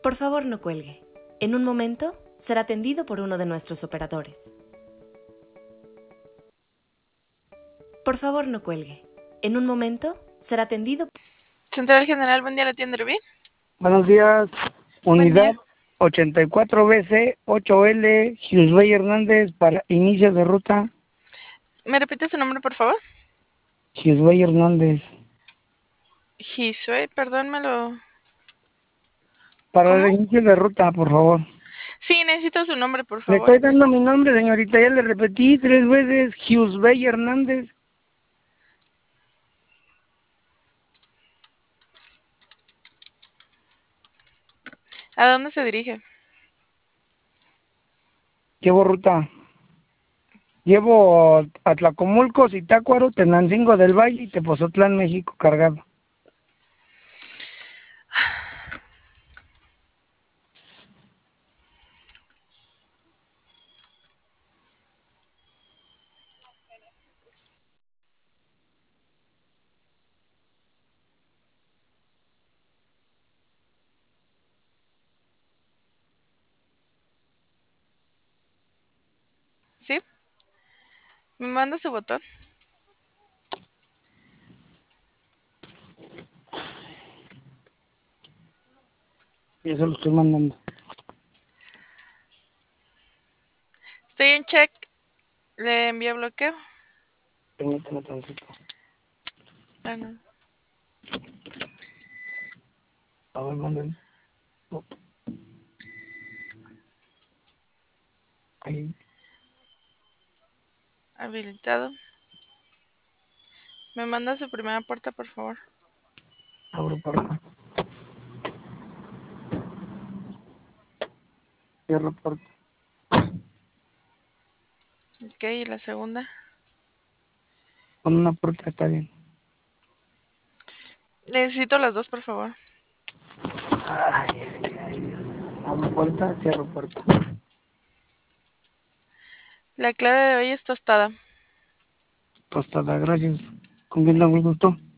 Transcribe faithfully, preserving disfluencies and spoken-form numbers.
Por favor, no cuelgue. En un momento será atendido por uno de nuestros operadores. Por favor, no cuelgue. En un momento será atendido. Central General, buen día, ¿la tienda Rubí? Buenos días, unidad día. ochenta y cuatro B C ocho L, Giusley Hernández para inicio de ruta. ¿Me repite su nombre, por favor? Giusley Hernández. Gisue, perdón, me lo... Para ¿Cómo? el inicio de ruta, por favor. Sí, necesito su nombre, por Le favor. estoy dando mi nombre, señorita, ya le repetí tres veces, Giusley Hernández. ¿A dónde se dirige? Llevo ruta. Llevo a Tlacomulco, Zitácuaro, Tenancingo del Valle y Tepozotlán, México, cargado. ¿Sí? ¿Me manda su botón? Y eso lo estoy mandando. Estoy en check. ¿Le envío bloqueo? Permítame tantito. Ah, no. A ver, manden. Ahí. Habilitado. ¿Me manda su primera puerta, por favor? Abro puerta. Cierro puerta. Ok, ¿y la segunda? Con una puerta está bien. Necesito las dos, por favor. Ay, ay, ay. Abro puerta, cierro puerta. La clave de hoy es tostada. Tostada, gracias. ¿Con quién tengo el gusto?